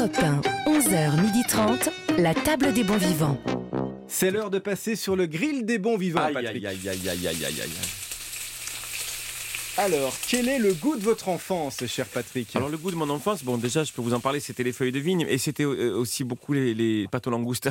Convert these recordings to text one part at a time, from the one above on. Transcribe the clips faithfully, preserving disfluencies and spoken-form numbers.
Europe un, onze heures trente, la table des bons vivants. C'est l'heure de passer sur le grill des bons vivants, Aïe, Patrick. aïe, aïe, aïe, aïe, aïe, aïe, aïe. Alors, quel est le goût de votre enfance, cher Patrick ? Alors le goût de mon enfance, bon déjà je peux vous en parler, c'était les feuilles de vigne et c'était euh, aussi beaucoup les, les pâtes aux langoustes.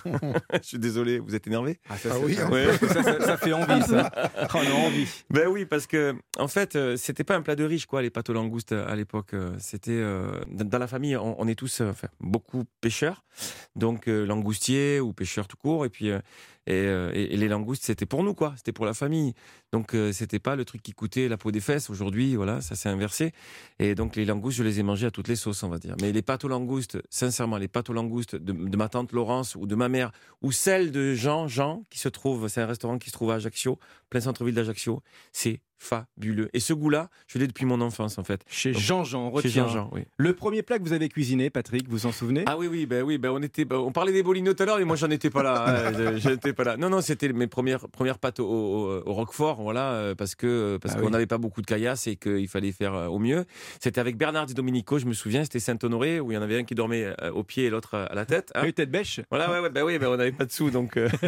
Je suis désolé, vous êtes énervé ? Ah, ça, Ah c'est- oui, hein. ouais, ça, ça- ça fait envie, ça. Oh, on a envie. Ben oui, parce que en fait euh, c'était pas un plat de riche quoi, les pâtes aux langoustes à l'époque. euh, C'était euh, dans dans la famille, on, on est tous, euh, enfin beaucoup pêcheurs, donc euh, langoustiers ou pêcheurs tout court et puis euh, et, euh, et- et les langoustes c'était pour nous quoi, c'était pour la famille. Donc euh, c'était pas le truc qui coûtait la peau des fesses. Aujourd'hui voilà, ça s'est inversé. Et donc les langoustes, je les ai mangées à toutes les sauces, on va dire. Mais les pâtes aux langoustes, sincèrement, les pâtes aux langoustes de, de ma tante Laurence ou de ma mère, ou celles de Jean, Jean, qui se trouve, c'est un restaurant qui se trouve à Ajaccio, plein centre-ville d'Ajaccio, c'est fabuleux. Et ce goût-là, je l'ai depuis mon enfance, en fait. Chez Donc, Jean-Jean, on Chez retient. Jean-Jean, oui. Le premier plat que vous avez cuisiné, Patrick, vous en souvenez ? Ah oui, oui, ben oui, ben on était, ben on parlait des bolinos tout à l'heure, mais moi j'en étais pas là. hein, je, je n'étais pas là. Non, non, c'était mes premières, premières pâtes au, au, au Roquefort, voilà, euh, parce que parce Ah qu'on oui. n'avait pas beaucoup de caillasse et qu'il fallait faire euh, au mieux. C'était avec Bernard Di Domenico, je me souviens, c'était Saint-Honoré où il y en avait un qui dormait euh, au pied et l'autre à la tête. hein. Oui, tête bêche. Voilà, ouais, ouais, bah oui, bah on n'avait pas de sous, donc euh,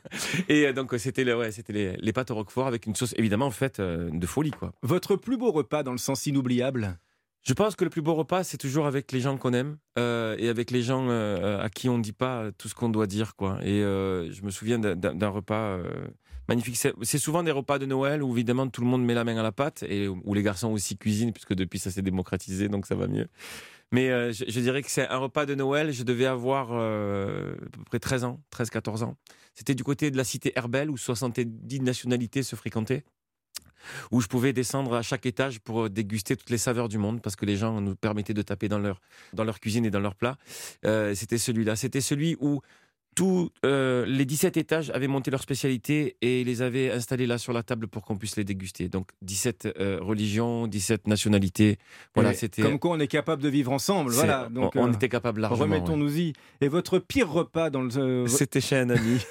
et euh, donc euh, c'était, le, ouais, c'était les, les pâtes au Roquefort avec une sauce évidemment faite euh, de folie, quoi. Votre plus beau repas dans le sens inoubliable ? Je pense que le plus beau repas, c'est toujours avec les gens qu'on aime euh, et avec les gens euh, à qui on ne dit pas tout ce qu'on doit dire, quoi. Et euh, je me souviens d'un, d'un repas euh, magnifique. C'est, c'est souvent des repas de Noël où évidemment tout le monde met la main à la pâte et où les garçons aussi cuisinent puisque depuis ça s'est démocratisé, donc ça va mieux. Mais euh, je, je dirais que c'est un repas de Noël. Je devais avoir euh, à peu près treize ans, treize quatorze ans. C'était du côté de la cité Herbel où soixante-dix nationalités se fréquentaient, où je pouvais descendre à chaque étage pour déguster toutes les saveurs du monde, parce que les gens nous permettaient de taper dans leur, dans leur cuisine et dans leurs plats. Euh, c'était celui-là. C'était celui où tous euh, les dix-sept étages avaient monté leur spécialité et les avaient installés là sur la table pour qu'on puisse les déguster. Donc dix-sept euh, religions, dix-sept nationalités. Voilà, Et c'était... Comme quoi on est capable de vivre ensemble, c'est- voilà. on, Donc, on euh, était capable largement. ouais. remettons-nous-y. Et votre pire repas dans le... euh, C'était chez un ami.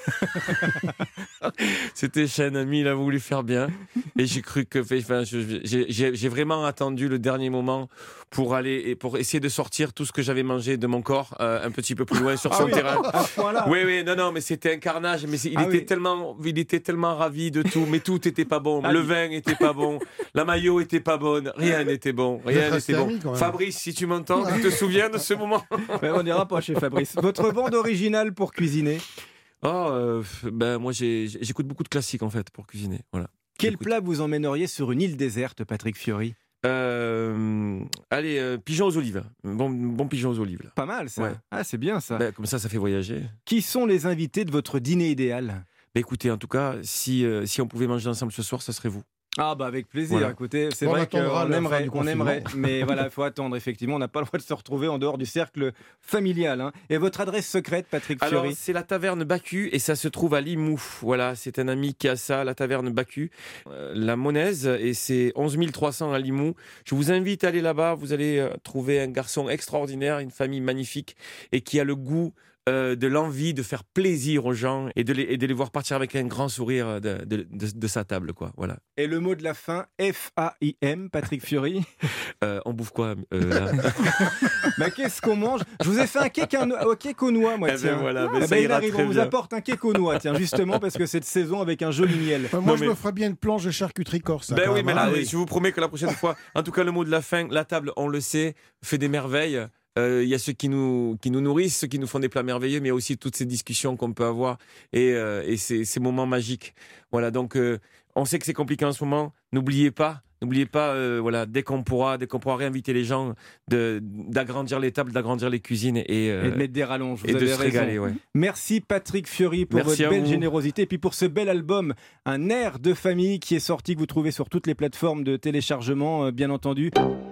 C'était chez un ami, il a voulu faire bien. Et j'ai cru que. Enfin, je- j'ai, j'ai, j'ai vraiment attendu le dernier moment pour aller et pour essayer de sortir tout ce que j'avais mangé de mon corps euh, un petit peu plus loin sur Ah son oui, terrain. à ce point-là. Oui, oui, non, non, mais c'était un carnage. Mais c'est- il, Ah était oui. tellement, il était tellement ravi de tout, mais tout était pas bon. Ah, Le il- vin était pas bon, la maillot était pas bonne, rien n'était bon, rien êtes resté n'était bon. amis, quand même. Fabrice, si tu m'entends, tu te souviens de ce moment? Ouais, on n'ira pas chez Fabrice. Votre bande originale pour cuisiner ? Oh, euh, ben moi j'ai, j'écoute beaucoup de classiques en fait pour cuisiner. Voilà. Quel J'écoute. plat vous emmèneriez sur une île déserte, Patrick Fiori ? Euh, allez, euh, pigeon aux olives. Bon, bon pigeon aux olives. Là. Pas mal, ça. Ouais. Ah, c'est bien, ça. Ben, comme ça, ça fait voyager. Qui sont les invités de votre dîner idéal ? Ben, écoutez, en tout cas, si, euh, si on pouvait manger ensemble ce soir, ça serait vous. Ah bah avec plaisir, Voilà. écoutez, c'est On vrai attendra qu'on la fin aimerait, du on confinement. aimerait, mais voilà, il faut attendre, effectivement, on n'a pas le droit de se retrouver en dehors du cercle familial. hein. Et votre adresse secrète, Patrick Alors, Fiori ? c'est la taverne Bacu et ça se trouve à Limoux. Voilà, c'est un ami qui a ça, la taverne Bacu, euh, la Monaise, et c'est onze mille trois cents à Limoux. Je vous invite à aller là-bas, vous allez euh, trouver un garçon extraordinaire, une famille magnifique et qui a le goût euh, de l'envie de faire plaisir aux gens et de les, et de les voir partir avec un grand sourire de, de, de, de sa table, quoi. Voilà. Et le mot de la fin, F A I M, Patrick Fiori. Euh, on bouffe quoi euh, là Bah qu'est-ce qu'on mange ? Je vous ai fait un cake, un, un cake aux noix, moi, Eh ben tiens. voilà, Ah, ben bah, ça il ira arrive, très on vous bien. apporte un cake aux noix, tiens, justement, parce que cette saison avec un joli miel. Enfin, moi, Non, je mais- me ferais bien une planche de charcuterie corse. ça, Ben quand oui, même, mais là, hein. Ah oui. je vous promets que la prochaine fois, en tout cas, le mot de la fin, la table, on le sait, fait des merveilles. Euh, Il y a ceux qui nous, qui nous nourrissent, ceux qui nous font des plats merveilleux, mais il y a aussi toutes ces discussions qu'on peut avoir et, euh, et ces, ces moments magiques. Voilà, donc euh, on sait que c'est compliqué en ce moment. N'oubliez pas, n'oubliez pas, euh, voilà, dès qu'on pourra, dès qu'on pourra réinviter les gens, de, d'agrandir les tables, d'agrandir les cuisines et, euh, Et de mettre des rallonges, vous et de avez se raison. régaler. Ouais. Merci Patrick Fiori pour Merci votre à belle vous. générosité et puis pour ce bel album, un air de famille qui est sorti, que vous trouvez sur toutes les plateformes de téléchargement, euh, bien entendu.